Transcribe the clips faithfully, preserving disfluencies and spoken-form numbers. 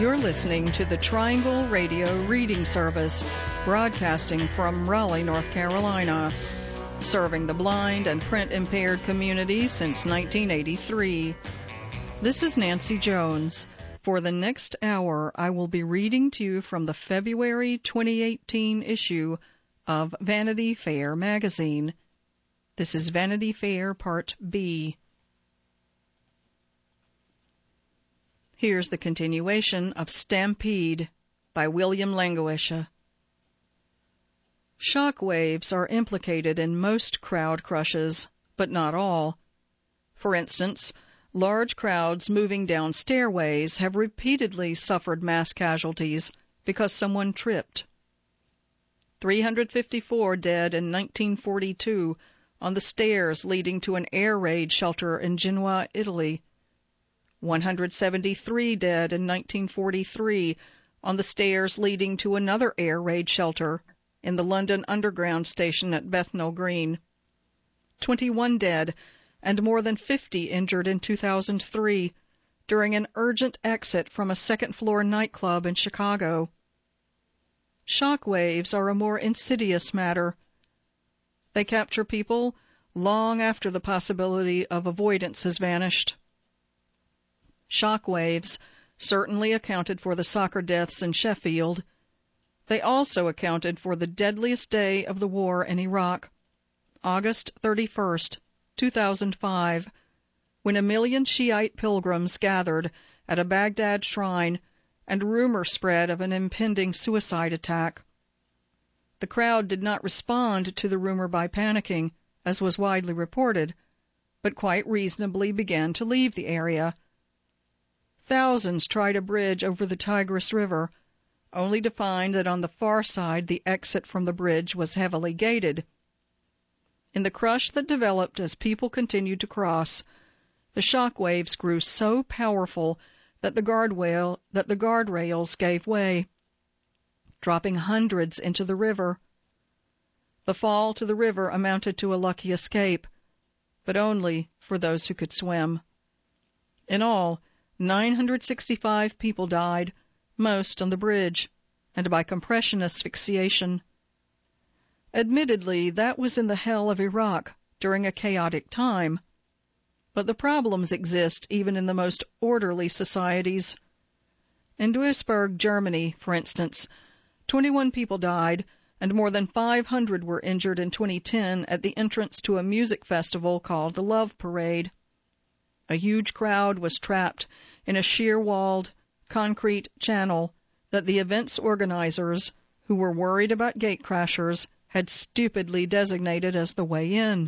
You're listening to the Triangle Radio Reading Service, broadcasting from Raleigh, North Carolina, serving the blind and print-impaired community since nineteen eighty-three. This is Nancy Jones. For the next hour, I will be reading to you from the February twenty eighteen issue of Vanity Fair magazine. This is Vanity Fair Part B. Here's the continuation of Stampede by William Langewiesche. Shock waves are implicated in most crowd crushes, but not all. For instance, large crowds moving down stairways have repeatedly suffered mass casualties because someone tripped. three hundred fifty-four dead in nineteen forty-two on the stairs leading to an air raid shelter in Genoa, Italy. one hundred seventy-three dead in nineteen forty-three on the stairs leading to another air raid shelter in the London Underground station at Bethnal Green. twenty-one dead and more than fifty injured in two thousand three during an urgent exit from a second-floor nightclub in Chicago. Shock waves are a more insidious matter. They capture people long after the possibility of avoidance has vanished. Shock waves certainly accounted for the soccer deaths in Sheffield. They also accounted for the deadliest day of the war in Iraq, August thirty-first, two thousand five, when a million Shiite pilgrims gathered at a Baghdad shrine and rumor spread of an impending suicide attack. The crowd did not respond to the rumor by panicking, as was widely reported, but quite reasonably began to leave the area. Thousands tried a bridge over the Tigris River, only to find that on the far side the exit from the bridge was heavily gated. In the crush that developed as people continued to cross, the shock waves grew so powerful that the guardrail, that the guardrails gave way, dropping hundreds into the river. The fall to the river amounted to a lucky escape, but only for those who could swim. In all, nine hundred sixty-five people died, most on the bridge, and by compression asphyxiation. Admittedly, that was in the hell of Iraq during a chaotic time, but the problems exist even in the most orderly societies. In Duisburg, Germany, for instance, twenty-one people died, and more than five hundred were injured in twenty ten at the entrance to a music festival called the Love Parade. A huge crowd was trapped in a sheer-walled, concrete channel that the event's organizers, who were worried about gatecrashers, had stupidly designated as the way in.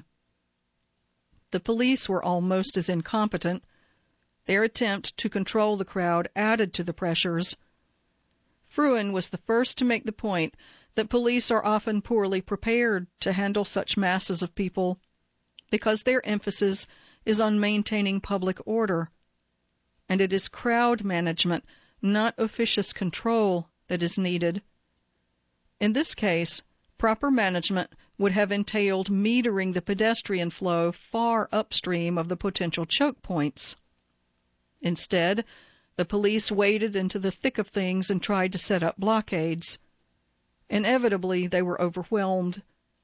The police were almost as incompetent. Their attempt to control the crowd added to the pressures. Fruin was the first to make the point that police are often poorly prepared to handle such masses of people, because their emphasis is on maintaining public order, and it is crowd management, not officious control, that is needed. In this case, proper management would have entailed metering the pedestrian flow far upstream of the potential choke points. Instead, the police waded into the thick of things and tried to set up blockades. Inevitably, they were overwhelmed.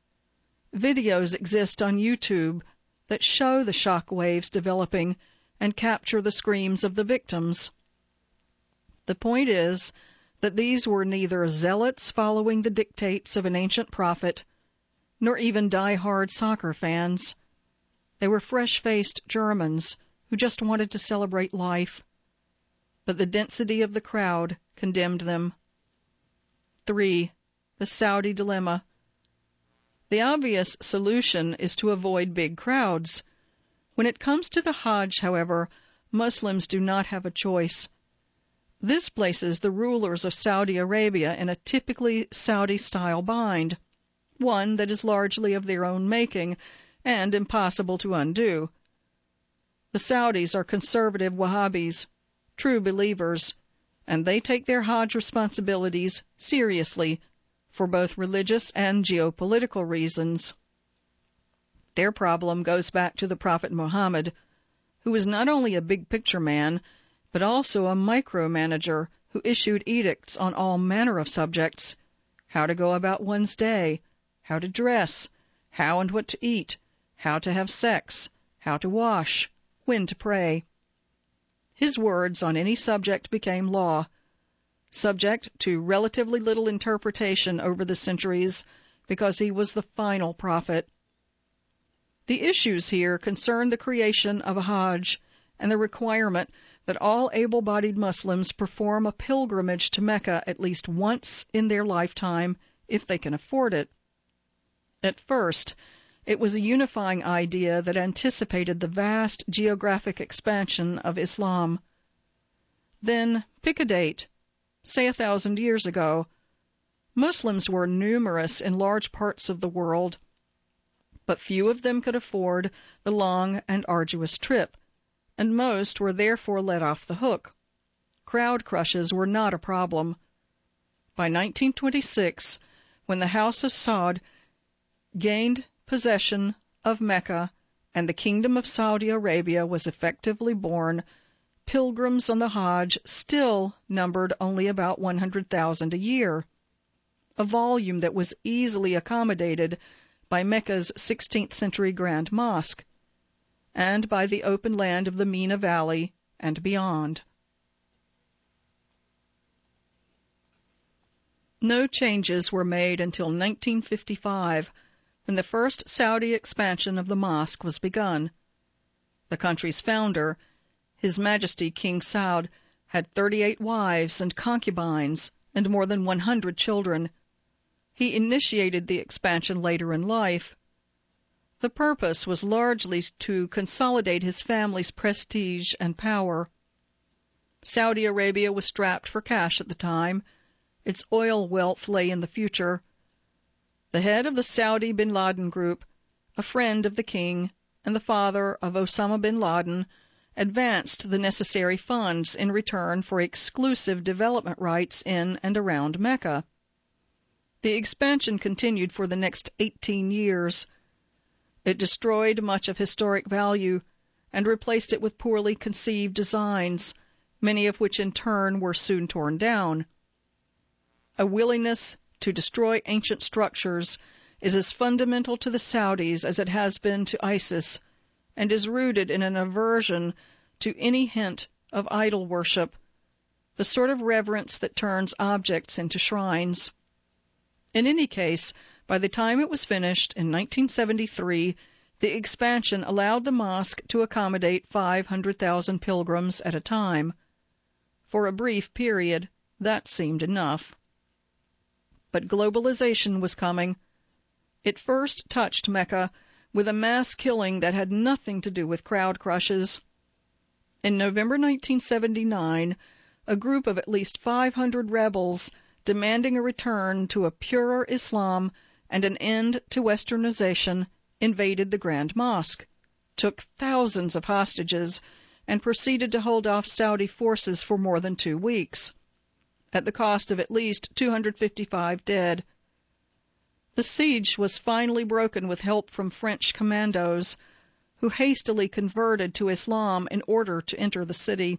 Videos exist on YouTube that show the shock waves developing and capture the screams of the victims. The point is that these were neither zealots following the dictates of an ancient prophet, nor even die-hard soccer fans. They were fresh-faced Germans who just wanted to celebrate life, but the density of the crowd condemned them. Three, the Saudi dilemma. The obvious solution is to avoid big crowds. When it comes to the Hajj, however, Muslims do not have a choice. This places the rulers of Saudi Arabia in a typically Saudi-style bind, one that is largely of their own making and impossible to undo. The Saudis are conservative Wahhabis, true believers, and they take their Hajj responsibilities seriously for both religious and geopolitical reasons. Their problem goes back to the Prophet Muhammad, who was not only a big-picture man, but also a micromanager who issued edicts on all manner of subjects: how to go about one's day, how to dress, how and what to eat, how to have sex, how to wash, when to pray. His words on any subject became law, subject to relatively little interpretation over the centuries, because he was the final prophet. The issues here concern the creation of a Hajj and the requirement that all able-bodied Muslims perform a pilgrimage to Mecca at least once in their lifetime, if they can afford it. At first, it was a unifying idea that anticipated the vast geographic expansion of Islam. Then, pick a date, say a thousand years ago. Muslims were numerous in large parts of the world, but few of them could afford the long and arduous trip, and most were therefore let off the hook. Crowd crushes were not a problem. By nineteen twenty-six, when the House of Saud gained possession of Mecca and the Kingdom of Saudi Arabia was effectively born, pilgrims on the Hajj still numbered only about one hundred thousand a year, a volume that was easily accommodated by Mecca's sixteenth century Grand Mosque, and by the open land of the Mina Valley and beyond. No changes were made until nineteen fifty-five, when the first Saudi expansion of the mosque was begun. The country's founder, His Majesty King Saud, had thirty-eight wives and concubines and more than one hundred children. He initiated the expansion later in life. The purpose was largely to consolidate his family's prestige and power. Saudi Arabia was strapped for cash at the time. Its oil wealth lay in the future. The head of the Saudi bin Laden group, a friend of the king and the father of Osama bin Laden, advanced the necessary funds in return for exclusive development rights in and around Mecca. The expansion continued for the next eighteen years. It destroyed much of historic value and replaced it with poorly conceived designs, many of which in turn were soon torn down. A willingness to destroy ancient structures is as fundamental to the Saudis as it has been to ISIS, and is rooted in an aversion to any hint of idol worship, the sort of reverence that turns objects into shrines. In any case, by the time it was finished in nineteen seventy-three, the expansion allowed the mosque to accommodate five hundred thousand pilgrims at a time. For a brief period, that seemed enough. But globalization was coming. It first touched Mecca with a mass killing that had nothing to do with crowd crushes. In November nineteen seventy-nine, a group of at least five hundred rebels demanding a return to a purer Islam and an end to westernization, invaded the Grand Mosque, took thousands of hostages, and proceeded to hold off Saudi forces for more than two weeks, at the cost of at least two hundred fifty-five dead. The siege was finally broken with help from French commandos, who hastily converted to Islam in order to enter the city.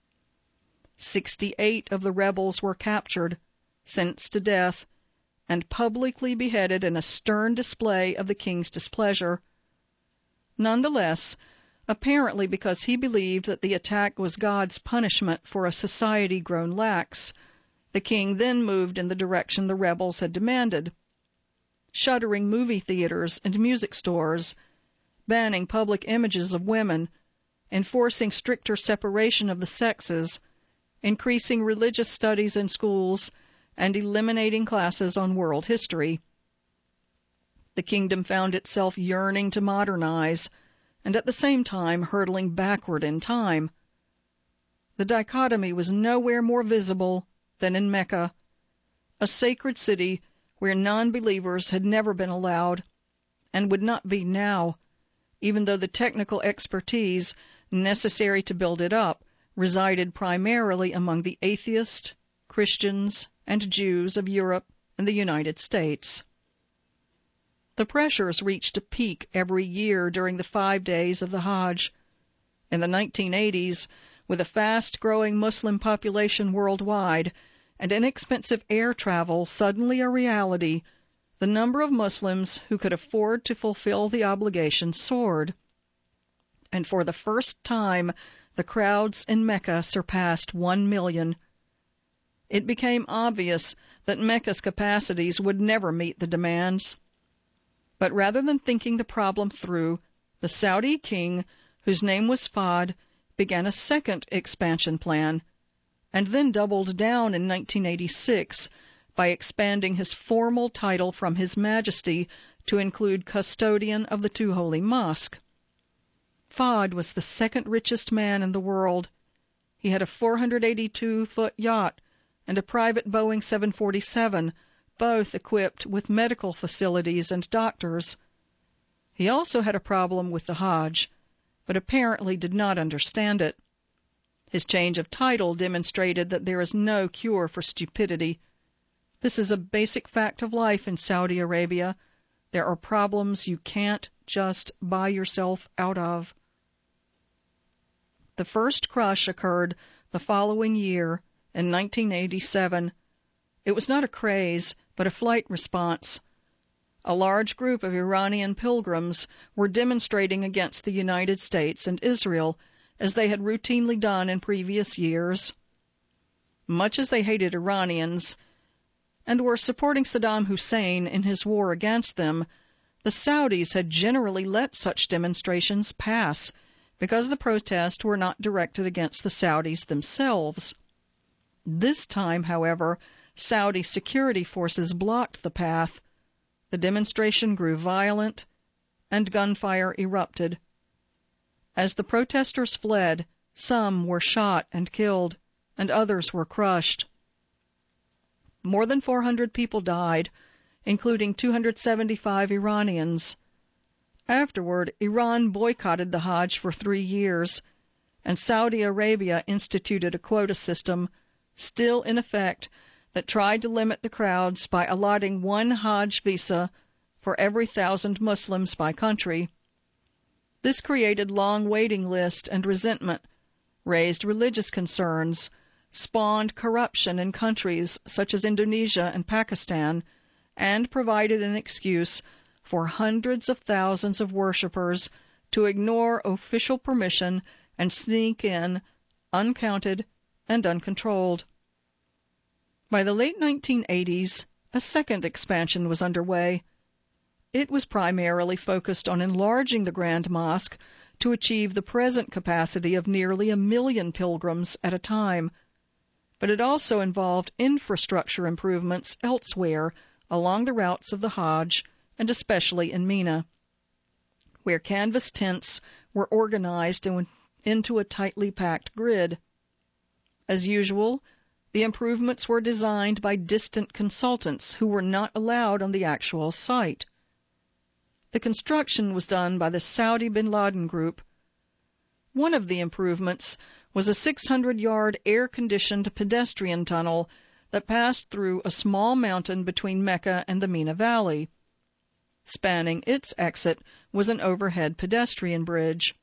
Sixty-eight of the rebels were captured, sentenced to death, and publicly beheaded in a stern display of the king's displeasure. Nonetheless, apparently because he believed that the attack was God's punishment for a society grown lax, the king then moved in the direction the rebels had demanded, shuttering movie theaters and music stores, banning public images of women, enforcing stricter separation of the sexes, increasing religious studies in schools, and eliminating classes on world history. The kingdom found itself yearning to modernize, and at the same time hurtling backward in time. The dichotomy was nowhere more visible than in Mecca, a sacred city where non-believers had never been allowed, and would not be now, even though the technical expertise necessary to build it up resided primarily among the atheists, Christians, and Jews of Europe and the United States. The pressures reached a peak every year during the five days of the Hajj. In the nineteen eighties, With a fast-growing Muslim population worldwide and inexpensive air travel suddenly a reality, the number of Muslims who could afford to fulfill the obligation soared. And for the first time, the crowds in Mecca surpassed one million. It became obvious that Mecca's capacities would never meet the demands. But rather than thinking the problem through, the Saudi king, whose name was Fahd, began a second expansion plan, and then doubled down in nineteen eighty-six by expanding his formal title from His Majesty to include custodian of the two holy mosques. Fahd was the second richest man in the world. He had a four hundred eighty-two foot yacht and a private Boeing seven forty-seven, both equipped with medical facilities and doctors. He also had a problem with the Hajj, but apparently did not understand it. His change of title demonstrated that there is no cure for stupidity. This is a basic fact of life in Saudi Arabia. There are problems you can't just buy yourself out of. The first crush occurred the following year, in nineteen eighty-seven. It was not a craze, but a flight response. A large group of Iranian pilgrims were demonstrating against the United States and Israel, as they had routinely done in previous years. Much as they hated Iranians and were supporting Saddam Hussein in his war against them, the Saudis had generally let such demonstrations pass because the protests were not directed against the Saudis themselves. This time, however, Saudi security forces blocked the path. The demonstration grew violent, and gunfire erupted. As the protesters fled, some were shot and killed, and others were crushed. More than four hundred people died, including two hundred seventy-five Iranians. Afterward, Iran boycotted the Hajj for three years, and Saudi Arabia instituted a quota system, still in effect, that tried to limit the crowds by allotting one Hajj visa for every thousand Muslims by country. This created long waiting lists and resentment, raised religious concerns, spawned corruption in countries such as Indonesia and Pakistan, and provided an excuse for hundreds of thousands of worshippers to ignore official permission and sneak in, uncounted and uncontrolled. By the late nineteen eighties, a second expansion was underway. It was primarily focused on enlarging the Grand Mosque to achieve the present capacity of nearly a million pilgrims at a time, but it also involved infrastructure improvements elsewhere along the routes of the Hajj, and especially in Mina, where canvas tents were organized into a tightly packed grid. As usual, the improvements were designed by distant consultants who were not allowed on the actual site. The construction was done by the Saudi bin Laden Group. One of the improvements was a six hundred yard air-conditioned pedestrian tunnel that passed through a small mountain between Mecca and the Mina Valley. Spanning its exit was an overhead pedestrian bridge.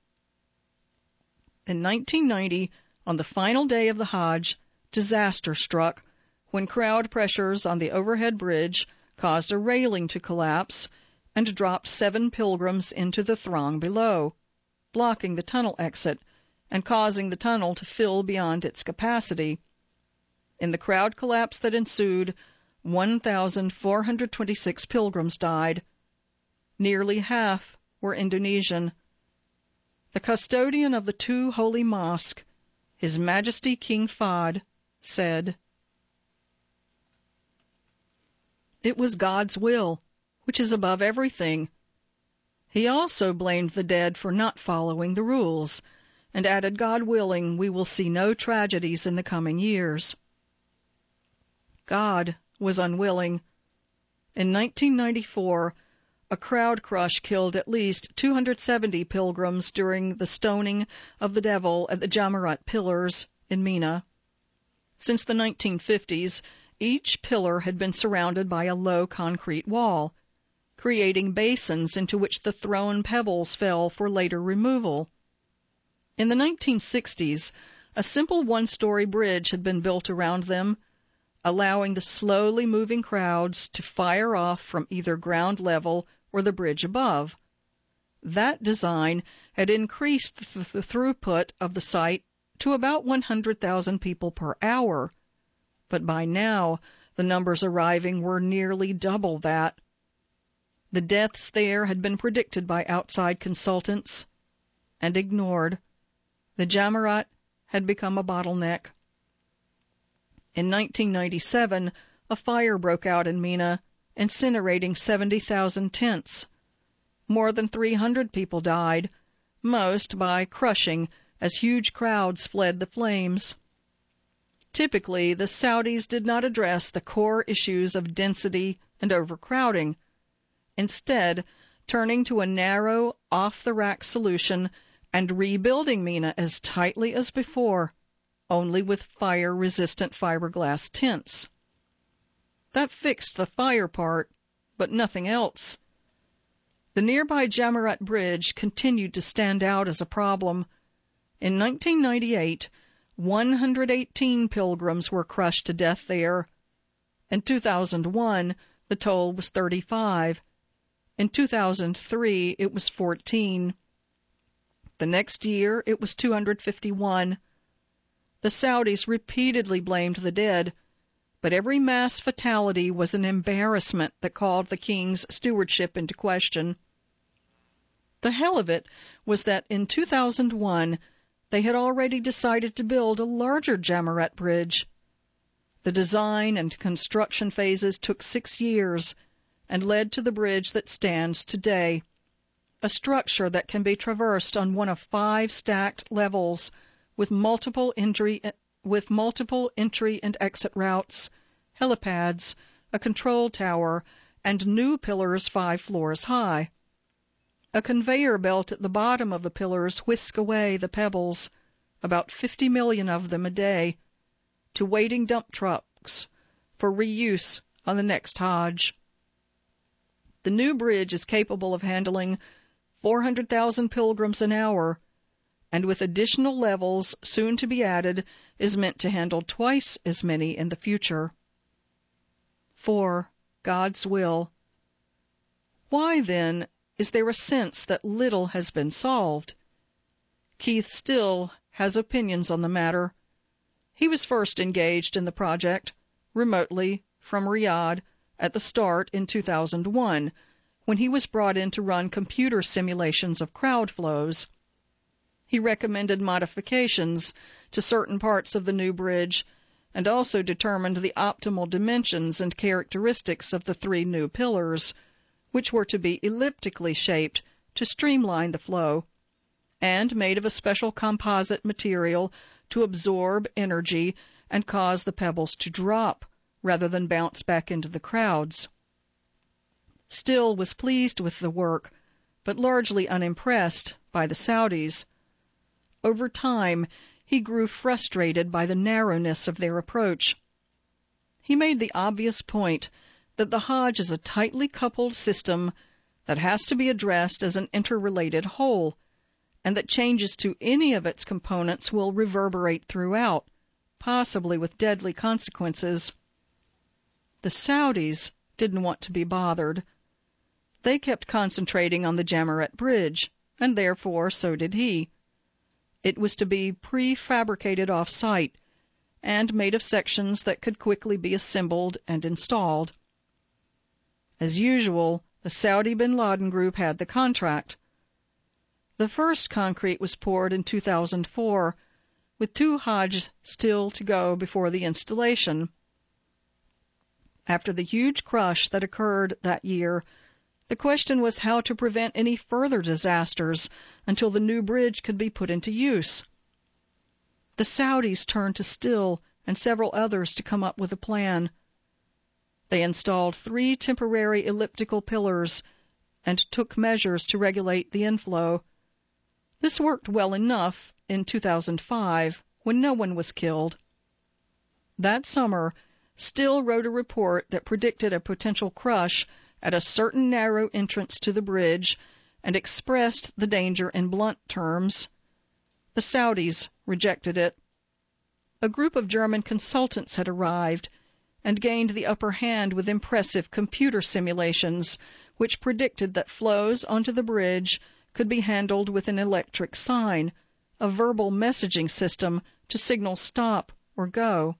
In nineteen ninety, on the final day of the Hajj, disaster struck when crowd pressures on the overhead bridge caused a railing to collapse and dropped seven pilgrims into the throng below, blocking the tunnel exit and causing the tunnel to fill beyond its capacity. In the crowd collapse that ensued, one thousand four hundred twenty-six pilgrims died. Nearly half were Indonesian. The custodian of the two holy mosques, His Majesty King Fahd, said, "It was God's will, which is above everything." He also blamed the dead for not following the rules, and added, "God willing, we will see no tragedies in the coming years." God was unwilling. In nineteen ninety-four, a crowd crush killed at least two hundred seventy pilgrims during the stoning of the devil at the Jamarat Pillars in Mina. Since the nineteen fifties, each pillar had been surrounded by a low concrete wall, creating basins into which the thrown pebbles fell for later removal. In the nineteen sixties, A simple one-story bridge had been built around them, allowing the slowly moving crowds to fire off from either ground level or the bridge above. That design had increased the, th- the throughput of the site to about one hundred thousand people per hour, but by now the numbers arriving were nearly double that. The deaths there had been predicted by outside consultants and ignored. The Jamarat had become a bottleneck. In nineteen ninety-seven, a fire broke out in Mina, incinerating seventy thousand tents. More than three hundred people died, most by crushing as huge crowds fled the flames. Typically, the Saudis did not address the core issues of density and overcrowding, instead turning to a narrow, off-the-rack solution and rebuilding Mina as tightly as before, only with fire-resistant fiberglass tents. That fixed the fire part, but nothing else. The nearby Jamarat Bridge continued to stand out as a problem. In nineteen ninety-eight, one hundred eighteen pilgrims were crushed to death there. In two thousand one, the toll was thirty-five. In two thousand three, it was fourteen. The next year, it was two hundred fifty-one. The Saudis repeatedly blamed the dead, but every mass fatality was an embarrassment that called the king's stewardship into question. The hell of it was that in two thousand one, they had already decided to build a larger Jamarat bridge. The design and construction phases took six years and led to the bridge that stands today, a structure that can be traversed on one of five stacked levels with multiple entry, with multiple entry and exit routes, helipads, a control tower, and new pillars five floors high. A conveyor belt at the bottom of the pillars whisk away the pebbles, about fifty million of them a day, to waiting dump trucks for reuse on the next Hajj. The new bridge is capable of handling four hundred thousand pilgrims an hour, and with additional levels soon to be added, is meant to handle twice as many in the future. four. God's will. Why, then, is there a sense that little has been solved? Keith Still has opinions on the matter. He was first engaged in the project, remotely, from Riyadh, at the start in two thousand one, when he was brought in to run computer simulations of crowd flows. He recommended modifications to certain parts of the new bridge and also determined the optimal dimensions and characteristics of the three new pillars, which were to be elliptically shaped to streamline the flow, and made of a special composite material to absorb energy and cause the pebbles to drop rather than bounce back into the crowds. Still was pleased with the work, but largely unimpressed by the Saudis. Over time, he grew frustrated by the narrowness of their approach. He made the obvious point that the Hajj is a tightly coupled system that has to be addressed as an interrelated whole, and that changes to any of its components will reverberate throughout, possibly with deadly consequences. The Saudis didn't want to be bothered. They kept concentrating on the Jamarat Bridge, and therefore so did he. It was to be prefabricated off-site and made of sections that could quickly be assembled and installed. As usual, the Saudi bin Laden group had the contract. The first concrete was poured in two thousand four, with two Hajj still to go before the installation. After the huge crush that occurred that year, the question was how to prevent any further disasters until the new bridge could be put into use. The Saudis turned to Still and several others to come up with a plan. They installed three temporary elliptical pillars and took measures to regulate the inflow. This worked well enough in two thousand five, when no one was killed. That summer, Still wrote a report that predicted a potential crush at a certain narrow entrance to the bridge and expressed the danger in blunt terms. The Saudis rejected it A group of German consultants had arrived and gained the upper hand with impressive computer simulations, which predicted that flows onto the bridge could be handled with an electric sign, a verbal messaging system to signal stop or go.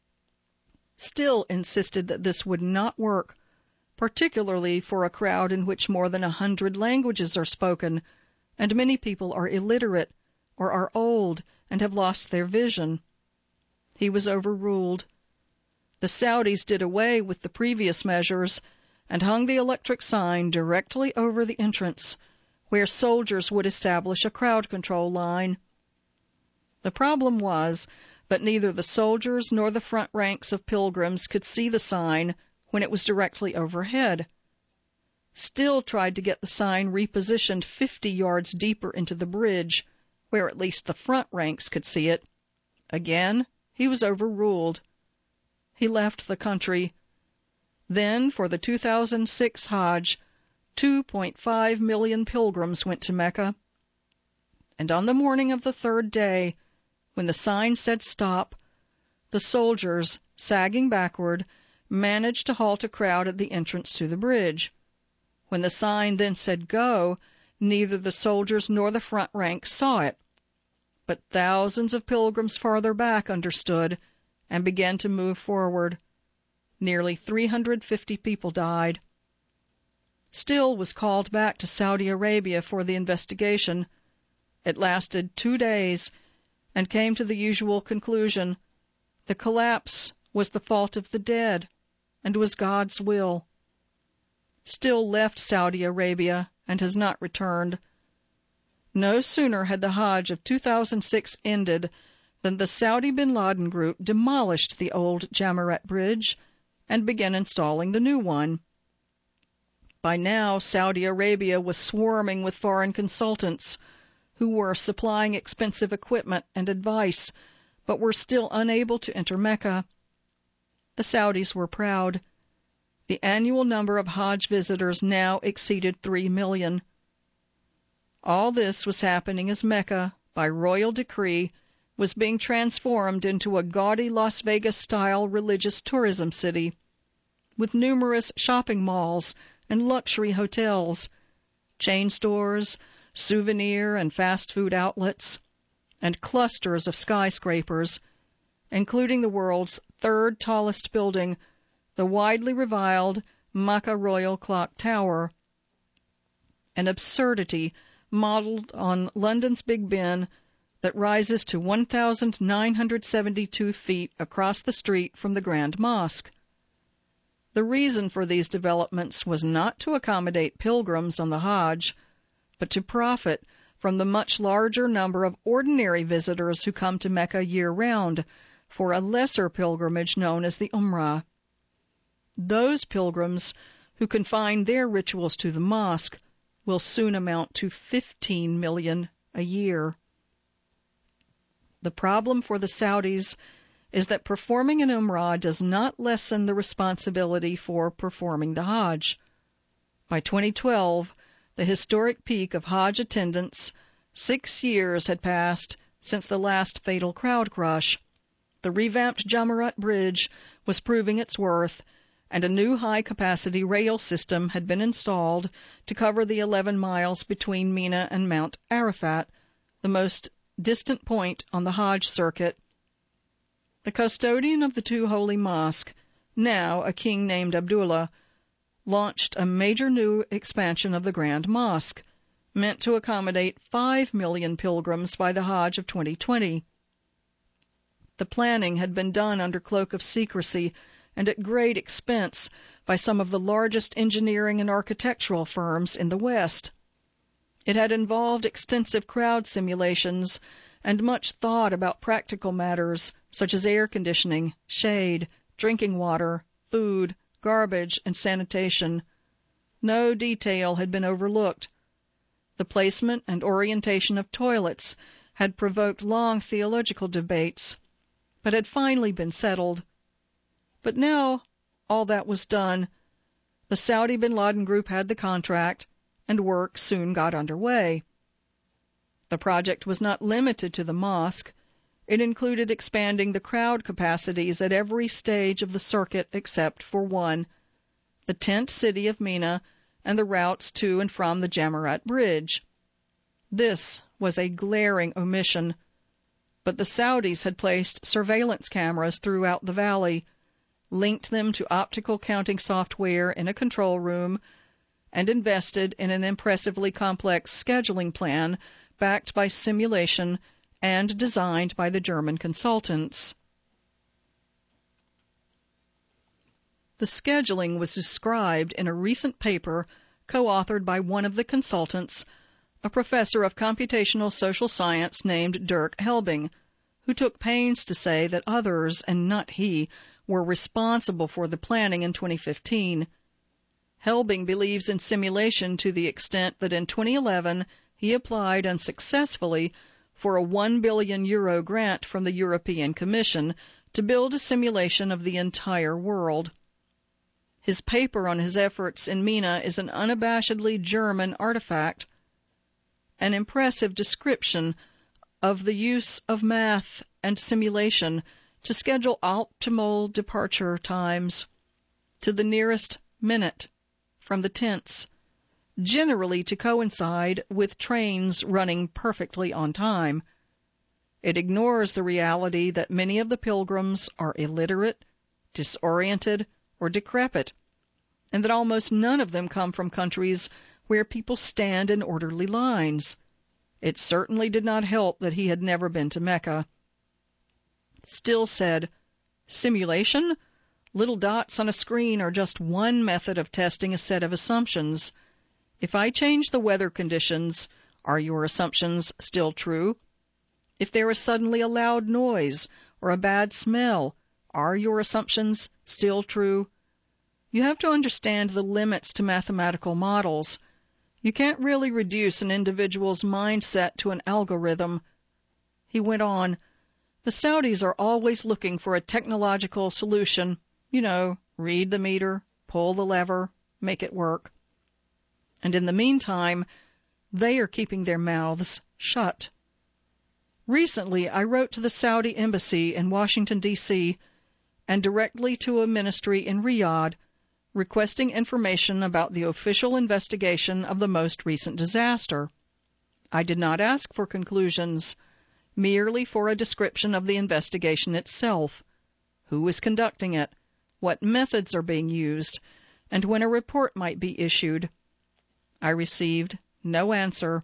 Still insisted that this would not work, particularly for a crowd in which more than a hundred languages are spoken, and many people are illiterate or are old and have lost their vision. He was overruled. The Saudis did away with the previous measures and hung the electric sign directly over the entrance, where soldiers would establish a crowd control line. The problem was that neither the soldiers nor the front ranks of pilgrims could see the sign when it was directly overhead. Still tried to get the sign repositioned fifty yards deeper into the bridge, where at least the front ranks could see it. Again, he was overruled. He left the country. Then, for the two thousand six Hajj, two point five million pilgrims went to Mecca. And on the morning of the third day, when the sign said stop, the soldiers, sagging backward, managed to halt a crowd at the entrance to the bridge. When the sign then said go, neither the soldiers nor the front ranks saw it. But thousands of pilgrims farther back understood and began to move forward. Nearly three hundred fifty people died. Still was called back to Saudi Arabia for the investigation. It lasted two days and came to the usual conclusion: the collapse was the fault of the dead and was God's will. Still left Saudi Arabia and has not returned. No sooner had the Hajj of two thousand six ended than the Saudi bin Laden group demolished the old Jamarat Bridge and began installing the new one. By now, Saudi Arabia was swarming with foreign consultants who were supplying expensive equipment and advice, but were still unable to enter Mecca. The Saudis were proud. The annual number of Hajj visitors now exceeded three million. All this was happening as Mecca, by royal decree, was being transformed into a gaudy Las Vegas-style religious tourism city, with numerous shopping malls and luxury hotels, chain stores, souvenir and fast food outlets, and clusters of skyscrapers, including the world's third tallest building, the widely reviled Makkah Royal Clock Tower, an absurdity modeled on London's Big Ben that rises to one thousand nine hundred seventy-two feet across the street from the Grand Mosque. The reason for these developments was not to accommodate pilgrims on the Hajj, but to profit from the much larger number of ordinary visitors who come to Mecca year-round for a lesser pilgrimage known as the Umrah. Those pilgrims who confine their rituals to the mosque will soon amount to fifteen million a year. The problem for the Saudis is that performing an Umrah does not lessen the responsibility for performing the Hajj. By twenty twelve, the historic peak of Hajj attendance, six years had passed since the last fatal crowd crush. The revamped Jamarat Bridge was proving its worth, and a new high-capacity rail system had been installed to cover the eleven miles between Mina and Mount Arafat, the most distant point on the Hajj circuit. The custodian of the two holy mosques, now a king named Abdullah, launched a major new expansion of the Grand Mosque, meant to accommodate five million pilgrims by the Hajj of twenty twenty. The planning had been done under cloak of secrecy and at great expense by some of the largest engineering and architectural firms in the West. It had involved extensive crowd simulations and much thought about practical matters such as air conditioning, shade, drinking water, food, garbage, and sanitation. No detail had been overlooked. The placement and orientation of toilets had provoked long theological debates, but had finally been settled. But now all that was done. The Saudi bin Laden group had the contract, and work soon got underway. The project was not limited to the mosque. It included expanding the crowd capacities at every stage of the circuit except for one, the tent city of Mina and the routes to and from the Jamarat Bridge. This was a glaring omission, but the Saudis had placed surveillance cameras throughout the valley, linked them to optical counting software in a control room, and invested in an impressively complex scheduling plan backed by simulation and designed by the German consultants. The scheduling was described in a recent paper co-authored by one of the consultants, a professor of computational social science named Dirk Helbing, who took pains to say that others, and not he, were responsible for the planning in twenty fifteen. Helbing believes in simulation to the extent that in twenty eleven he applied unsuccessfully for a one billion euro grant from the European Commission to build a simulation of the entire world. His paper on his efforts in Mina is an unabashedly German artifact, an impressive description of the use of math and simulation to schedule optimal departure times to the nearest minute from the tents, generally to coincide with trains running perfectly on time. It ignores the reality that many of the pilgrims are illiterate, disoriented, or decrepit, and that almost none of them come from countries where people stand in orderly lines. It certainly did not help that he had never been to Mecca. Still said, simulation? Little dots on a screen are just one method of testing a set of assumptions. If I change the weather conditions, are your assumptions still true? If there is suddenly a loud noise or a bad smell, are your assumptions still true? You have to understand the limits to mathematical models. You can't really reduce an individual's mindset to an algorithm. He went on, the Saudis are always looking for a technological solution. You know, read the meter, pull the lever, make it work. And in the meantime, they are keeping their mouths shut. Recently, I wrote to the Saudi embassy in Washington, D C, and directly to a ministry in Riyadh, requesting information about the official investigation of the most recent disaster. I did not ask for conclusions, merely for a description of the investigation itself, who is conducting it, what methods are being used, and when a report might be issued. I received no answer.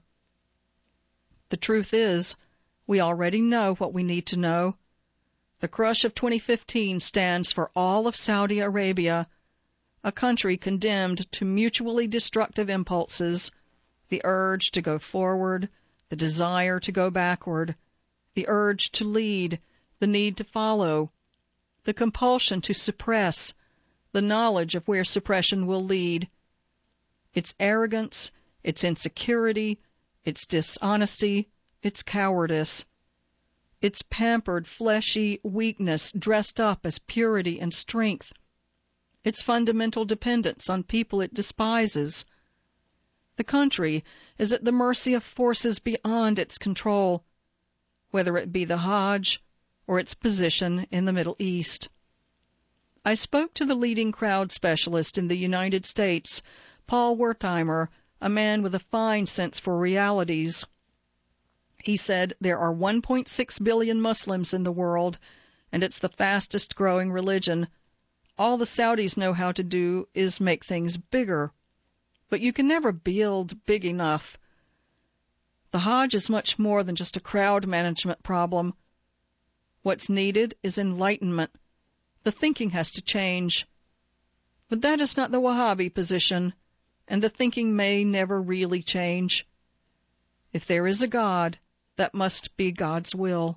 The truth is, we already know what we need to know. The crush of twenty fifteen stands for all of Saudi Arabia, a country condemned to mutually destructive impulses, the urge to go forward, the desire to go backward, the urge to lead, the need to follow, the compulsion to suppress, the knowledge of where suppression will lead. Its arrogance, its insecurity, its dishonesty, its cowardice, its pampered, fleshy weakness dressed up as purity and strength, its fundamental dependence on people it despises. The country is at the mercy of forces beyond its control, whether it be the Hajj or its position in the Middle East. I spoke to the leading crowd specialist in the United States, Paul Wertheimer, a man with a fine sense for realities. He said there are one point six billion Muslims in the world, and it's the fastest growing religion. All the Saudis know how to do is make things bigger. But you can never build big enough. The Hajj is much more than just a crowd management problem. What's needed is enlightenment. The thinking has to change. But that is not the Wahhabi position, and the thinking may never really change. If there is a God, that must be God's will.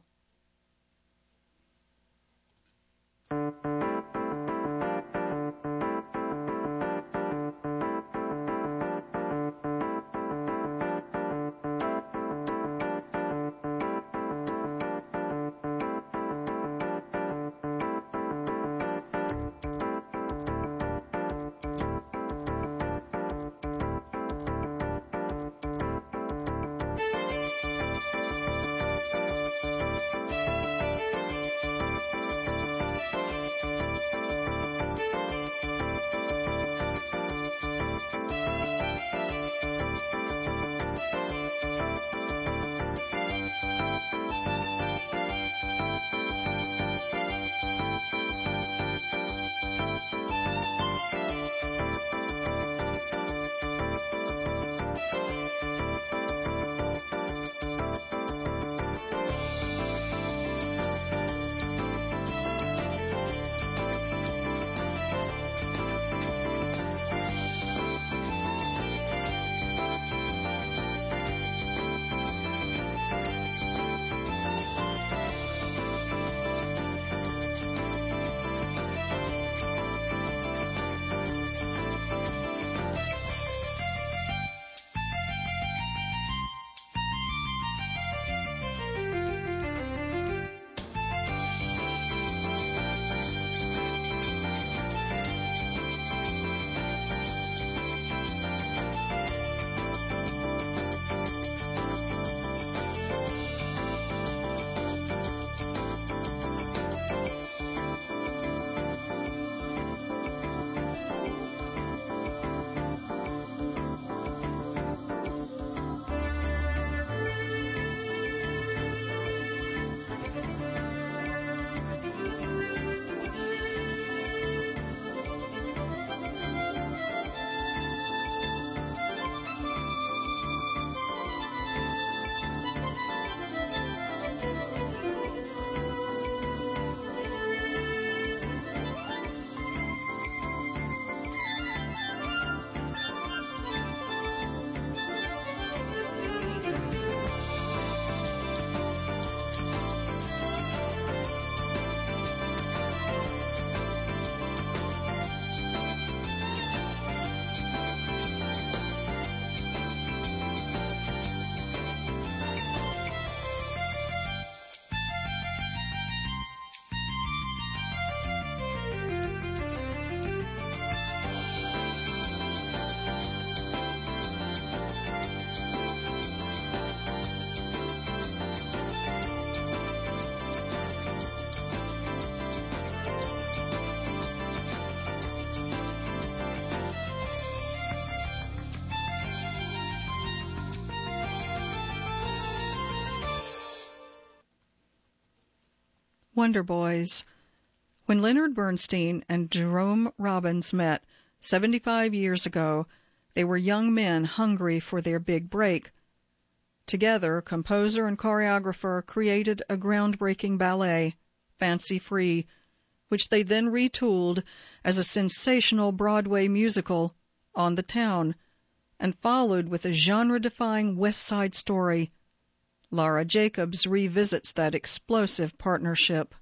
Wonder Boys. When Leonard Bernstein and Jerome Robbins met seventy-five years ago, they were young men hungry for their big break. Together, composer and choreographer created a groundbreaking ballet, Fancy Free, which they then retooled as a sensational Broadway musical, On the Town, and followed with a genre-defying West Side Story. Laura Jacobs revisits that explosive partnership.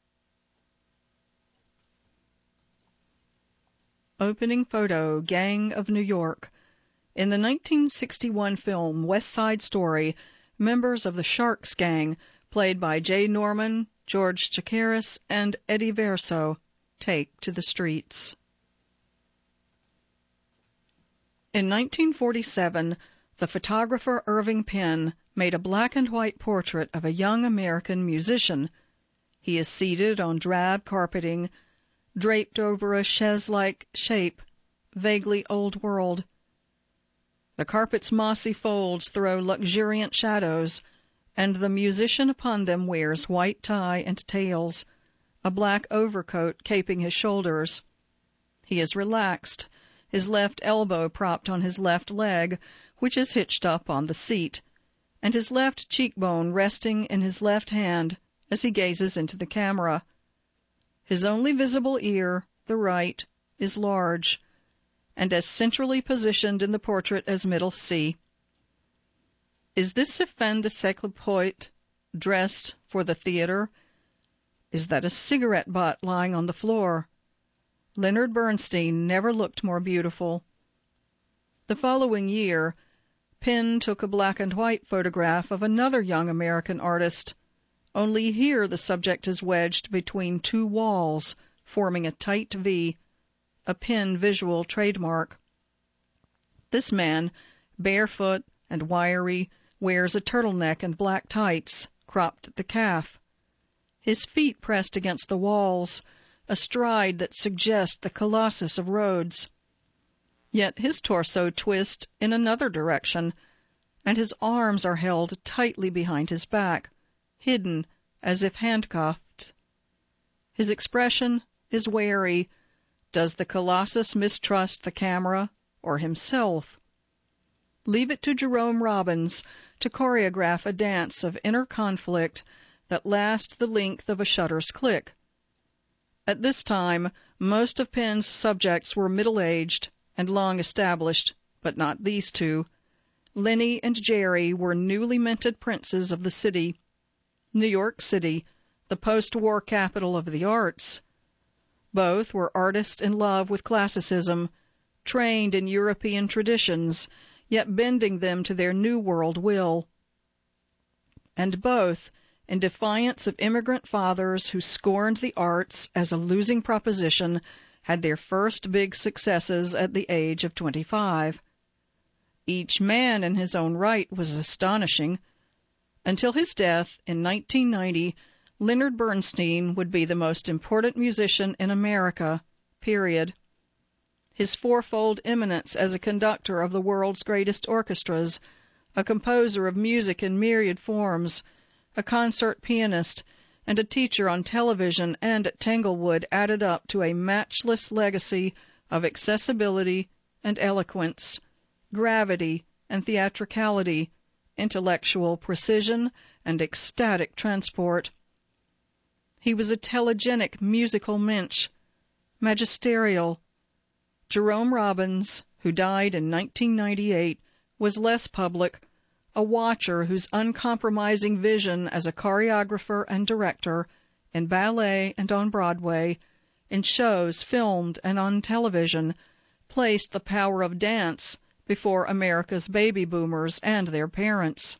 Opening photo, Gang of New York. In the nineteen sixty-one film West Side Story, members of the Sharks Gang, played by Jay Norman, George Chakiris, and Eddie Verso, take to the streets. In nineteen forty-seven, the photographer Irving Penn made a black-and-white portrait of a young American musician. He is seated on drab carpeting, draped over a chaise-like shape, vaguely old-world. The carpet's mossy folds throw luxuriant shadows, and the musician upon them wears white tie and tails, a black overcoat caping his shoulders. He is relaxed, his left elbow propped on his left leg, which is hitched up on the seat, and his left cheekbone resting in his left hand as he gazes into the camera. His only visible ear, the right, is large, and as centrally positioned in the portrait as middle C. Is this a fin de siècle poète dressed for the theater? Is that a cigarette butt lying on the floor? Leonard Bernstein never looked more beautiful. The following year, Penn took a black-and-white photograph of another young American artist. Only here the subject is wedged between two walls, forming a tight V, a Penn visual trademark. This man, barefoot and wiry, wears a turtleneck and black tights, cropped at the calf. His feet pressed against the walls, a stride that suggests the Colossus of Rhodes. Yet his torso twists in another direction, and his arms are held tightly behind his back, hidden as if handcuffed. His expression is wary. Does the Colossus mistrust the camera or himself? Leave it to Jerome Robbins to choreograph a dance of inner conflict that lasts the length of a shutter's click. At this time, most of Penn's subjects were middle-aged and long established, but not these two. Lenny and Jerry were newly minted princes of the city. New York City, the post-war capital of the arts. Both were artists in love with classicism, trained in European traditions, yet bending them to their New World will. And both, in defiance of immigrant fathers who scorned the arts as a losing proposition, had their first big successes at the age of twenty-five. Each man in his own right was astonishing. Until his death in nineteen ninety, Leonard Bernstein would be the most important musician in America, period. His fourfold eminence as a conductor of the world's greatest orchestras, a composer of music in myriad forms, a concert pianist, and a teacher on television and at Tanglewood added up to a matchless legacy of accessibility and eloquence, gravity and theatricality, intellectual precision and ecstatic transport. He was a telegenic musical mensch, magisterial. Jerome Robbins, who died in nineteen ninety-eight, was less public, a watcher whose uncompromising vision as a choreographer and director, in ballet and on Broadway, in shows filmed and on television, placed the power of dance before America's baby boomers and their parents.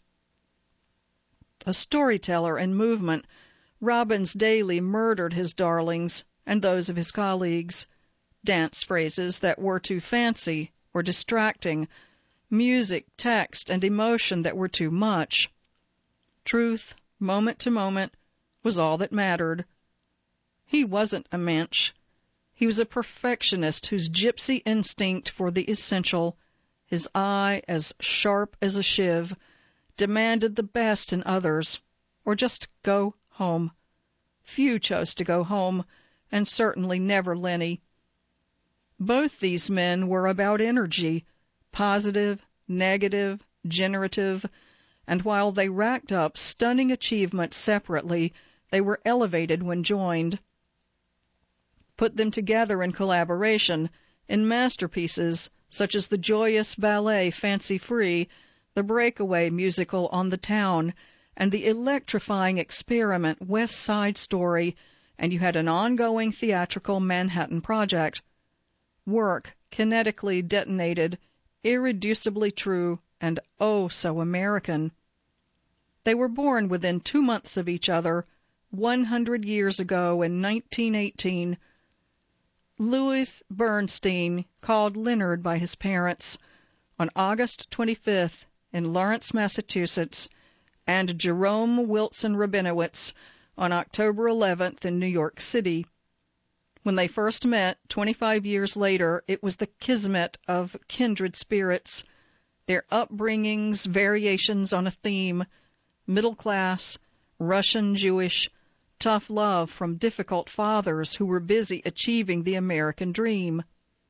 A storyteller in movement, Robbins daily murdered his darlings and those of his colleagues. Dance phrases that were too fancy or distracting, music, text, and emotion that were too much. Truth, moment to moment, was all that mattered. He wasn't a mensch. He was a perfectionist whose gypsy instinct for the essential, his eye as sharp as a shiv, demanded the best in others, or just go home. Few chose to go home, and certainly never Lenny. Both these men were about energy, positive, negative, generative, and while they racked up stunning achievements separately, they were elevated when joined. Put them together in collaboration, in masterpieces such as the joyous ballet Fancy Free, the breakaway musical On the Town, and the electrifying experiment West Side Story, and you had an ongoing theatrical Manhattan Project. Work kinetically detonated, irreducibly true, and oh so American. They were born within two months of each other, one hundred years ago in nineteen eighteen. Louis Bernstein, called Leonard by his parents, on August twenty-fifth in Lawrence, Massachusetts, and Jerome Wilson Rabinowitz on October eleventh in New York City. When they first met, twenty-five years later, it was the kismet of kindred spirits, their upbringings, variations on a theme, middle class, Russian Jewish, tough love from difficult fathers who were busy achieving the American dream.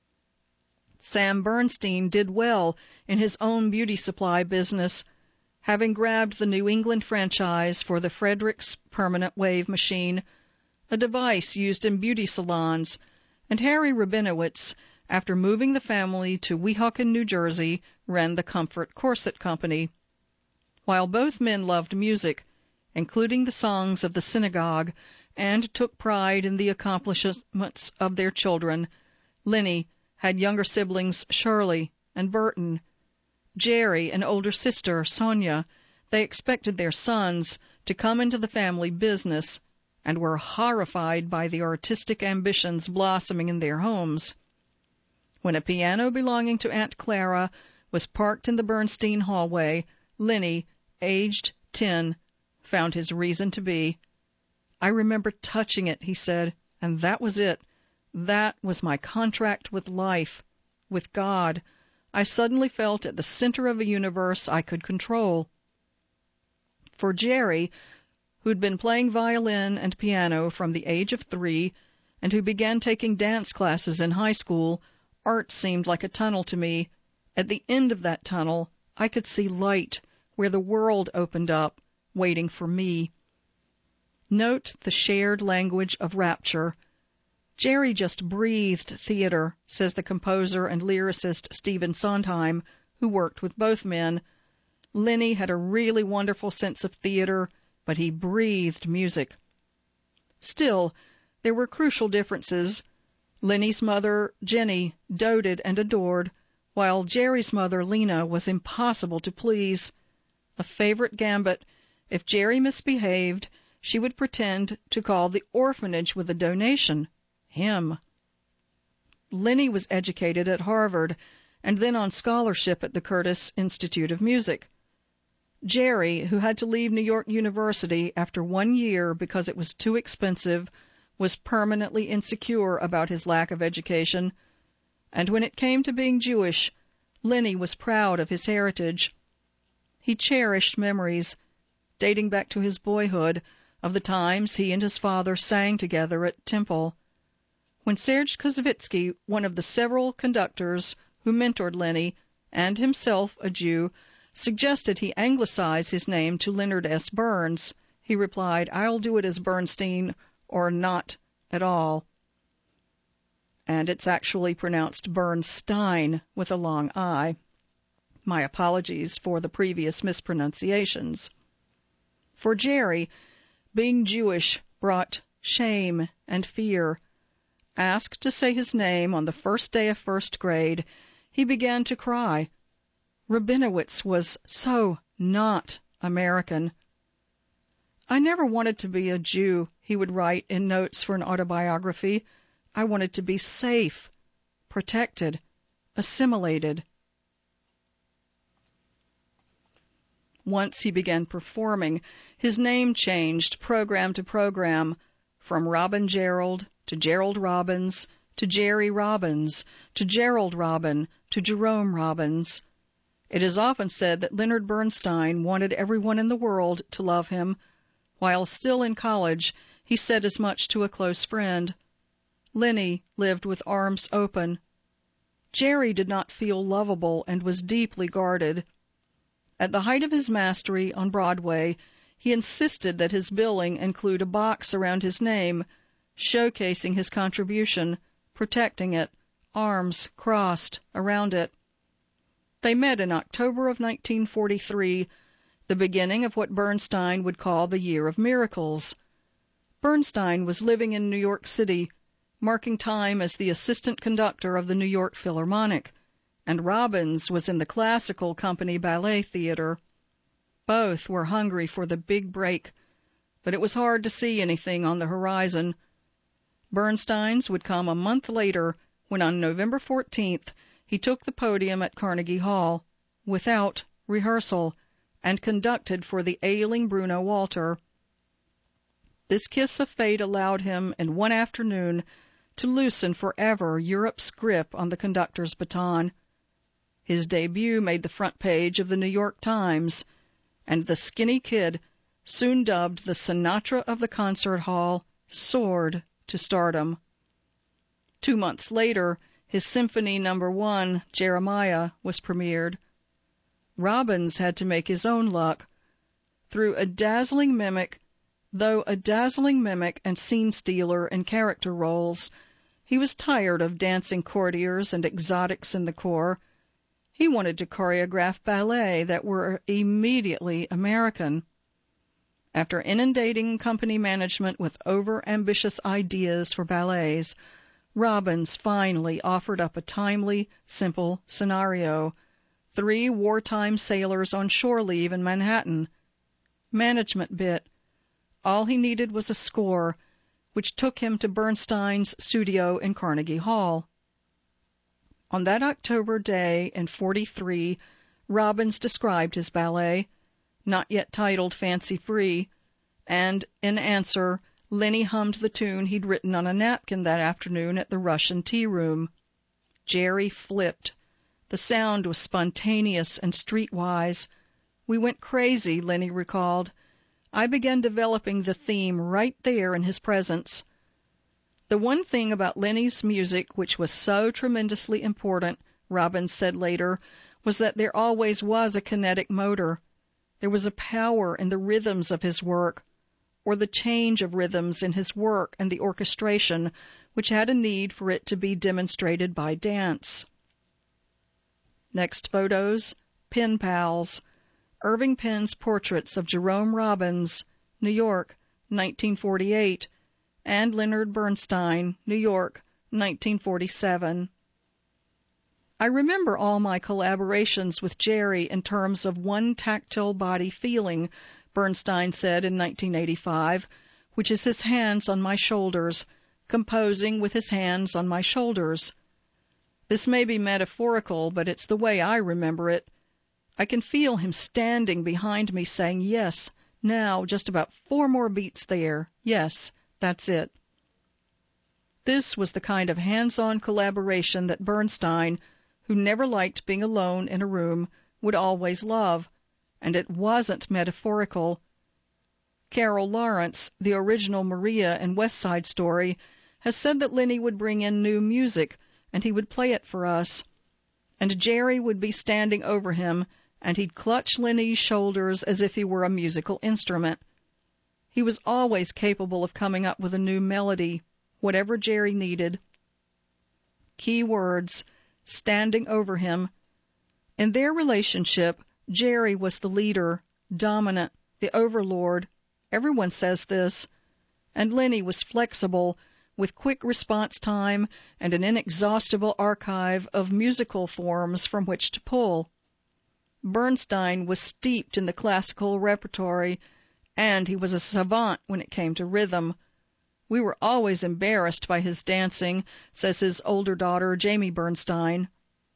Sam Bernstein did well in his own beauty supply business, having grabbed the New England franchise for the Fredericks Permanent Wave Machine, a device used in beauty salons, and Harry Rabinowitz, after moving the family to Weehawken, New Jersey, ran the Comfort Corset Company. While both men loved music, including the songs of the synagogue, and took pride in the accomplishments of their children, Lenny had younger siblings Shirley and Burton. Jerry, an older sister, Sonia. They expected their sons to come into the family business and were horrified by the artistic ambitions blossoming in their homes. When a piano belonging to Aunt Clara was parked in the Bernstein hallway, Lenny, aged ten, found his reason to be. I remember touching it, he said, and that was it. That was my contract with life, with God. I suddenly felt at the center of a universe I could control. For Jerry, who'd been playing violin and piano from the age of three, and who began taking dance classes in high school, art seemed like a tunnel to me. At the end of that tunnel, I could see light, where the world opened up, waiting for me. Note the shared language of rapture. Jerry just breathed theater, says the composer and lyricist Stephen Sondheim, who worked with both men. Lenny had a really wonderful sense of theater, but he breathed music. Still, there were crucial differences. Lenny's mother, Jenny, doted and adored, while Jerry's mother, Lena, was impossible to please. A favorite gambit: if Jerry misbehaved, she would pretend to call the orphanage with a donation. Him. Lenny was educated at Harvard and then on scholarship at the Curtis Institute of Music. Jerry, who had to leave New York University after one year because it was too expensive, was permanently insecure about his lack of education. And when it came to being Jewish, Lenny was proud of his heritage. He cherished memories, dating back to his boyhood, of the times he and his father sang together at Temple. When Serge Koussevitzky, one of the several conductors who mentored Lenny, and himself a Jew, suggested he anglicize his name to Leonard S. Burns, he replied, "I'll do it as Bernstein or not at all." And it's actually pronounced Bernstein with a long I. My apologies for the previous mispronunciations. For Jerry, being Jewish brought shame and fear. Asked to say his name on the first day of first grade, he began to cry. Rabinowitz was so not American. "I never wanted to be a Jew," he would write in notes for an autobiography. "I wanted to be safe, protected, assimilated." Once he began performing, his name changed program to program, from Robin Gerald to Gerald Robbins to Jerry Robbins to Gerald Robin to Jerome Robbins. It is often said that Leonard Bernstein wanted everyone in the world to love him. While still in college, He said as much to a close friend. Lenny lived with arms open. Jerry did not feel lovable and was deeply guarded. At the height of his mastery on Broadway, he insisted that his billing include a box around his name, showcasing his contribution, protecting it, arms crossed around it. They met in October of nineteen forty-three, the beginning of what Bernstein would call the Year of Miracles. Bernstein was living in New York City, marking time as the assistant conductor of the New York Philharmonic, and Robbins was in the Classical Company Ballet Theater. Both were hungry for the big break, but it was hard to see anything on the horizon. Bernstein's would come a month later, when on November fourteenth he took the podium at Carnegie Hall, without rehearsal, and conducted for the ailing Bruno Walter. This kiss of fate allowed him, in one afternoon, to loosen forever Europe's grip on the conductor's baton. His debut made the front page of the New York Times, and the skinny kid, soon dubbed the Sinatra of the concert hall, soared to stardom. Two months later, his Symphony Number One, Jeremiah, was premiered. Robbins had to make his own luck. Through a dazzling mimic, though a dazzling mimic and scene stealer in character roles, he was tired of dancing courtiers and exotics in the corps. He wanted to choreograph ballet that were immediately American. After inundating company management with over-ambitious ideas for ballets, Robbins finally offered up a timely, simple scenario: three wartime sailors on shore leave in Manhattan. Management bit. All he needed was a score, which took him to Bernstein's studio in Carnegie Hall. On that October day in forty-three, Robbins described his ballet, not yet titled Fancy Free, and, in answer, Lenny hummed the tune he'd written on a napkin that afternoon at the Russian tea room. Jerry flipped. The sound was spontaneous and streetwise. We went crazy, Lenny recalled. I began developing the theme right there in his presence. The one thing about Lenny's music which was so tremendously important, Robbins said later, was that there always was a kinetic motor. There was a power in the rhythms of his work, or the change of rhythms in his work and the orchestration, which had a need for it to be demonstrated by dance. Next photos, Pen Pals. Irving Penn's Portraits of Jerome Robbins, New York, nineteen forty-eight, and Leonard Bernstein, New York, nineteen forty-seven. I remember all my collaborations with Jerry in terms of one tactile body feeling, Bernstein said in nineteen eighty-five, which is his hands on my shoulders, composing with his hands on my shoulders. This may be metaphorical, but it's the way I remember it. I can feel him standing behind me saying, yes, now, just about four more beats there. Yes, that's it. This was the kind of hands-on collaboration that Bernstein, who never liked being alone in a room, would always love, and it wasn't metaphorical. Carol Lawrence, the original Maria in West Side Story, has said that Lenny would bring in new music, and he would play it for us. And Jerry would be standing over him, and he'd clutch Lenny's shoulders as if he were a musical instrument. He was always capable of coming up with a new melody, whatever Jerry needed. Key words, standing over him. In their relationship, Jerry was the leader, dominant, the overlord. Everyone says this. And Lenny was flexible, with quick response time and an inexhaustible archive of musical forms from which to pull. Bernstein was steeped in the classical repertory, and he was a savant when it came to rhythm. We were always embarrassed by his dancing, says his older daughter, Jamie Bernstein.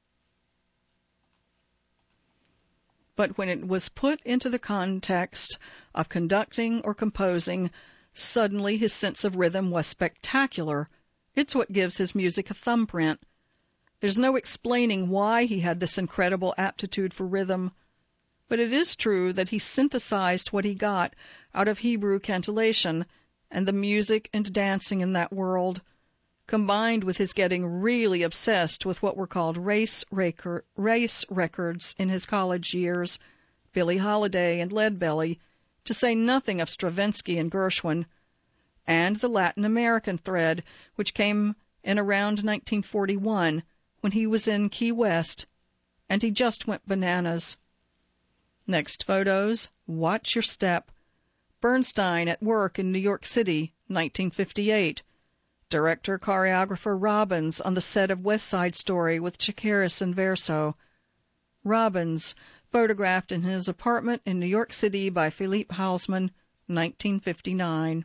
But when it was put into the context of conducting or composing, suddenly his sense of rhythm was spectacular. It's what gives his music a thumbprint. There's no explaining why he had this incredible aptitude for rhythm, but it is true that he synthesized what he got out of Hebrew cantillation, and the music and dancing in that world, combined with his getting really obsessed with what were called race, record, race records in his college years, Billie Holiday and Leadbelly, to say nothing of Stravinsky and Gershwin, and the Latin American thread, which came in around nineteen forty-one, when he was in Key West, and he just went bananas. Next photos, watch your step. Bernstein at work in New York City, nineteen fifty-eight. Director choreographer Robbins on the set of West Side Story with Chakiris and Verso. Robbins, photographed in his apartment in New York City by Philippe Halsman, nineteen fifty-nine.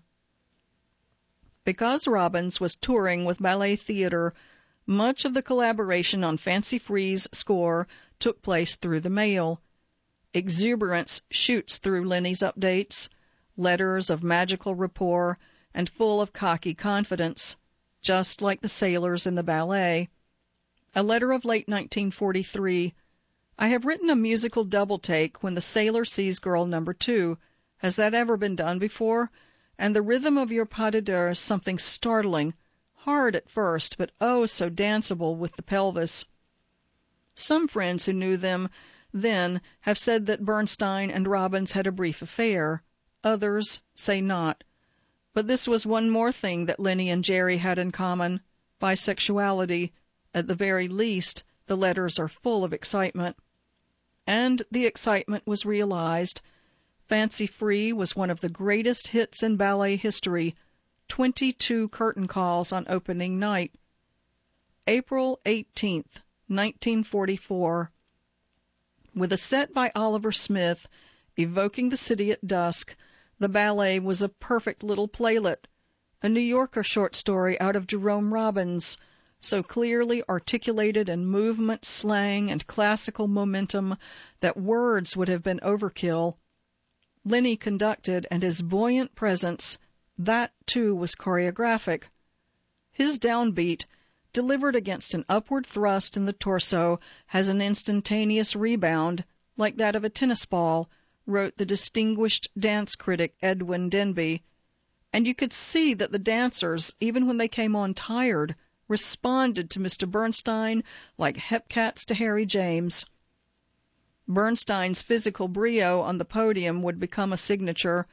Because Robbins was touring with Ballet Theatre, much of the collaboration on Fancy Free's score took place through the mail. Exuberance shoots through Lenny's updates, letters of magical rapport and full of cocky confidence, just like the sailors in the ballet. A letter of late nineteen forty-three. I have written a musical double-take when the sailor sees girl number two. Has that ever been done before? And the rhythm of your pas de deux is something startling, hard at first, but oh so danceable with the pelvis. Some friends who knew them then have said that Bernstein and Robbins had a brief affair. Others say not. But this was one more thing that Lenny and Jerry had in common, bisexuality. At the very least, the letters are full of excitement. And the excitement was realized. Fancy Free was one of the greatest hits in ballet history, twenty-two curtain calls on opening night. April eighteenth, nineteen forty-four. With a set by Oliver Smith, evoking the city at dusk, the ballet was a perfect little playlet, a New Yorker short story out of Jerome Robbins, so clearly articulated in movement, slang, and classical momentum that words would have been overkill. Lenny conducted, and his buoyant presence, that too was choreographic. His downbeat, delivered against an upward thrust in the torso, has an instantaneous rebound, like that of a tennis ball, wrote the distinguished dance critic Edwin Denby, and you could see that the dancers, even when they came on tired, responded to Mister Bernstein like hepcats to Harry James. Bernstein's physical brio on the podium would become a signature.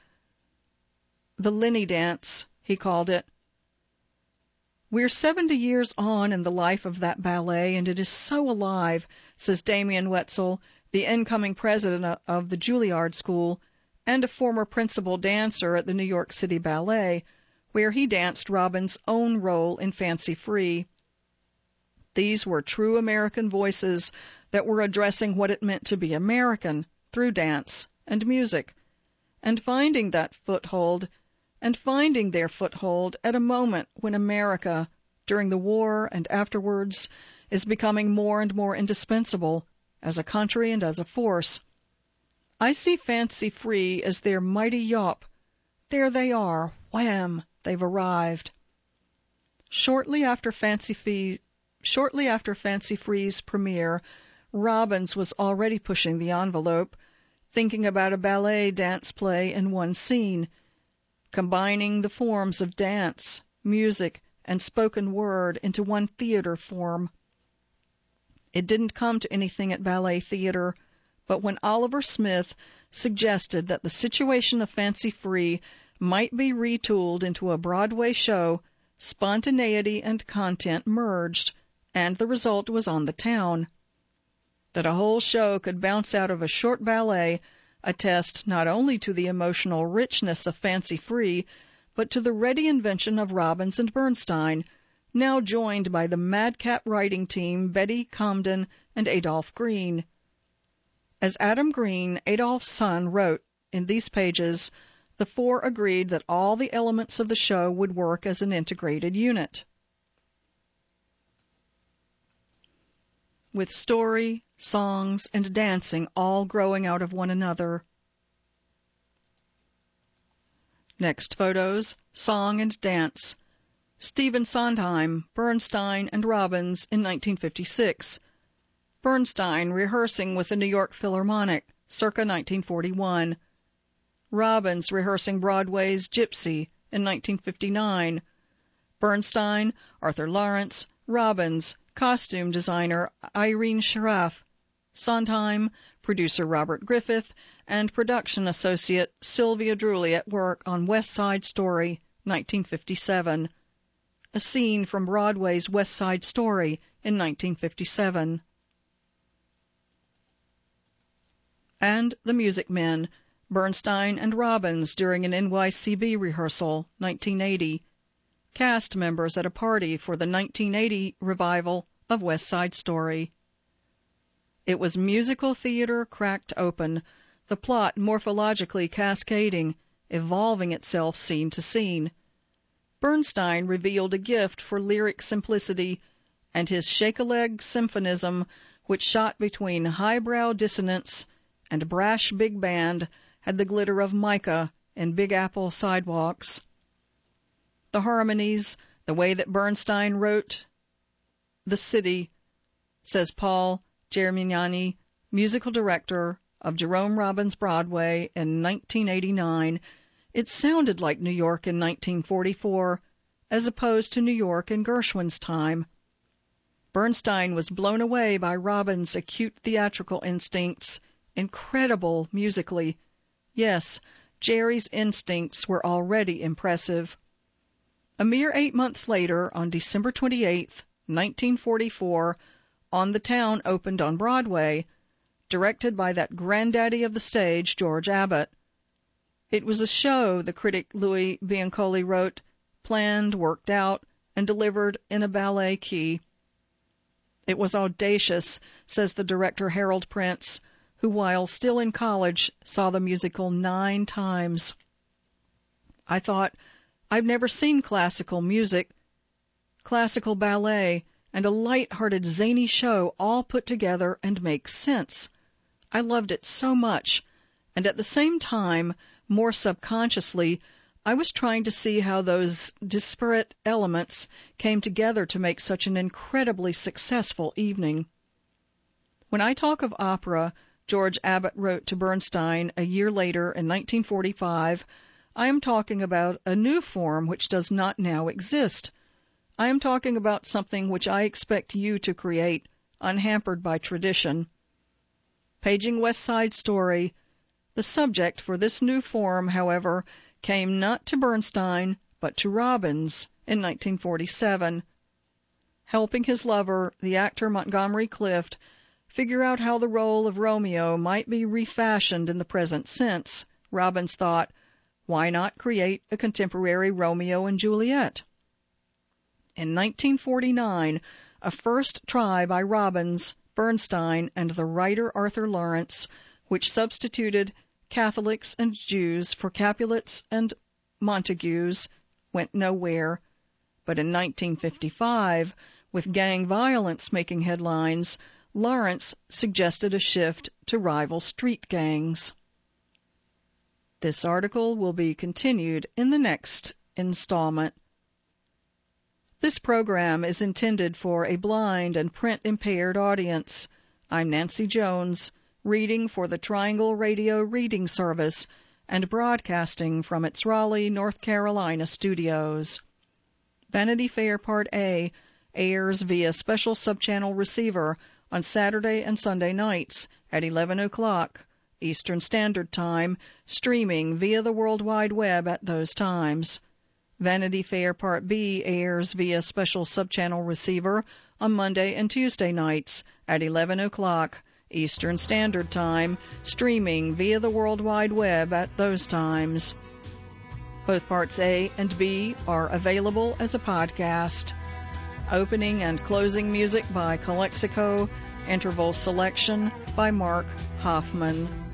The Lenny dance, he called it. We're seventy years on in the life of that ballet, and it is so alive, says Damien Wetzel, the incoming president of the Juilliard School, and a former principal dancer at the New York City Ballet, where he danced Robbins' own role in Fancy Free. These were true American voices that were addressing what it meant to be American through dance and music, and finding that foothold, and finding their foothold at a moment when America, during the war and afterwards, is becoming more and more indispensable as a country and as a force. I see Fancy Free as their mighty yawp. There they are, wham, they've arrived. Shortly after Fancy Free, shortly after Fancy Free's premiere, Robbins was already pushing the envelope, thinking about a ballet dance play in one scene, combining the forms of dance, music, and spoken word into one theater form. It didn't come to anything at Ballet Theatre, but when Oliver Smith suggested that the situation of Fancy Free might be retooled into a Broadway show, spontaneity and content merged, and the result was on the town. That a whole show could bounce out of a short ballet attest not only to the emotional richness of Fancy Free, but to the ready invention of Robbins and Bernstein, now joined by the madcap writing team Betty Comden and Adolph Green. As Adam Green, Adolph's son, wrote in these pages, the four agreed that all the elements of the show would work as an integrated unit. With story, songs, and dancing all growing out of one another. Next photos, song and dance. Stephen Sondheim, Bernstein, and Robbins in nineteen fifty-six. Bernstein rehearsing with the New York Philharmonic, circa nineteen forty-one. Robbins rehearsing Broadway's Gypsy in nineteen fifty-nine. Bernstein, Arthur Lawrence, Robbins, costume designer Irene Sharaff, Sondheim, producer Robert Griffith, and production associate Sylvia Drewley at work on West Side Story, nineteen fifty-seven. A scene from Broadway's West Side Story in nineteen fifty-seven. And The Music Men, Bernstein and Robbins during an N Y C B rehearsal, nineteen eighty. Cast members at a party for the nineteen eighty revival of West Side Story. It was musical theater cracked open, the plot morphologically cascading, evolving itself scene to scene. Bernstein revealed a gift for lyric simplicity, and his shake-a-leg symphonism, which shot between highbrow dissonance and brash big band, had the glitter of mica in Big Apple sidewalks. The harmonies, the way that Bernstein wrote The City, says Paul Germignani, musical director of Jerome Robbins Broadway in nineteen eighty-nine, it sounded like New York in nineteen forty-four, as opposed to New York in Gershwin's time. Bernstein was blown away by Robbins' acute theatrical instincts, incredible musically. Yes, Jerry's instincts were already impressive. A mere eight months later, on December twenty-eighth, nineteen forty-four, On the Town opened on Broadway, directed by that granddaddy of the stage, George Abbott. It was a show, the critic Louis Biancoli wrote, planned, worked out, and delivered in a ballet key. It was audacious, says the director Harold Prince, who while still in college saw the musical nine times. I thought, I've never seen classical music, classical ballet, and a light-hearted, zany show all put together and make sense. I loved it so much, and at the same time, more subconsciously, I was trying to see how those disparate elements came together to make such an incredibly successful evening. When I talk of opera, George Abbott wrote to Bernstein a year later in nineteen forty-five, I am talking about a new form which does not now exist. I am talking about something which I expect you to create, unhampered by tradition. Paging West Side Story, the subject for this new form, however, came not to Bernstein, but to Robbins in nineteen forty-seven. Helping his lover, the actor Montgomery Clift, figure out how the role of Romeo might be refashioned in the present sense, Robbins thought, why not create a contemporary Romeo and Juliet? In nineteen forty-nine, a first try by Robbins, Bernstein, and the writer Arthur Lawrence, which substituted Catholics and Jews for Capulets and Montagues, went nowhere. But in nineteen fifty-five, with gang violence making headlines, Lawrence suggested a shift to rival street gangs. This article will be continued in the next installment. This program is intended for a blind and print-impaired audience. I'm Nancy Jones, reading for the Triangle Radio Reading Service and broadcasting from its Raleigh, North Carolina studios. Vanity Fair Part A airs via special subchannel receiver on Saturday and Sunday nights at eleven o'clock Eastern Standard Time, streaming via the World Wide Web at those times. Vanity Fair Part B airs via special subchannel receiver on Monday and Tuesday nights at eleven o'clock Eastern Standard Time, streaming via the World Wide Web at those times. Both Parts A and B are available as a podcast. Opening and closing music by Calexico, interval selection by Mark Hoffman.